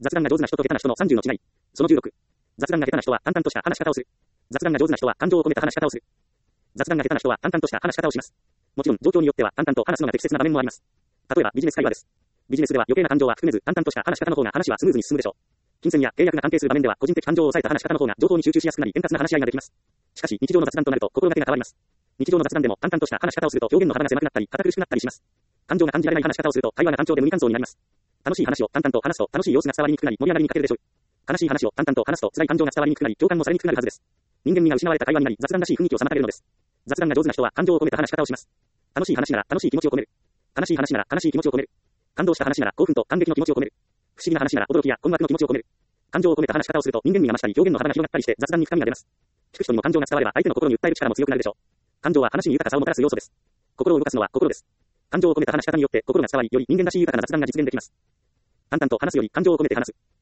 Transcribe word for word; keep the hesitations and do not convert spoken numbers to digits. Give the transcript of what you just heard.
雑談が上手な人と下手な人のさんじゅうの違い。そのじゅうろく。雑談が下手な人は淡々とした話し方をする。雑談が上手な人は感情を込めた話し方をする。雑談が下手な人は淡々とした話し方をします。もちろん、状況によっては淡々と話すのが適切な場面もあります。例えば、ビジネス会話です。ビジネスでは余計な感情は含めず、淡々とした話し方の方が話はスムーズに進むでしょう。金銭や契約が関係する場面では、個人的感情を抑えた話し方の方が情報に集中しやすくなり、円滑な話し合いができます。しかし、日常の雑談となると、心がけが変わります。日常の雑談でも淡々とした話し方をすると、表現の幅が狭くなったり、堅苦しくなったりします。感情が感じられない話し方をすると、会話が単調で無理感想になります。楽しい話を淡々と話すと、楽しい様子が伝わりにくくなり、盛り上がりに欠けるでしょう。悲しい話を淡々と話すと、辛い感情が伝わりにくくなり、共感もされにくくなるはずです。人間味が失われた会話になり、雑談らしい雰囲気を妨げるのです。雑談が上手な人は感情を込めた話し方をします。楽しい話なら楽しい気持ちを込める。悲しい話なら悲しい気持ちを込める。感動した話なら興奮と感激の気持ちを込める。不思議な話なら驚きや困惑の気持ちを込める。感情を込めた話し方をすると人間味が増したり、表現の幅が広がったりして雑談に深みが出ます。聞く人にも感情が伝われば相手の心に訴える力も強くなるでしょう。感情は話に豊かさをもたらす要素です。心を動かすのは心です。感情を込めた話し方によって心が伝わり、より人間らしい豊かな雑談が実現できます。淡々と話すより感情を込めて話す。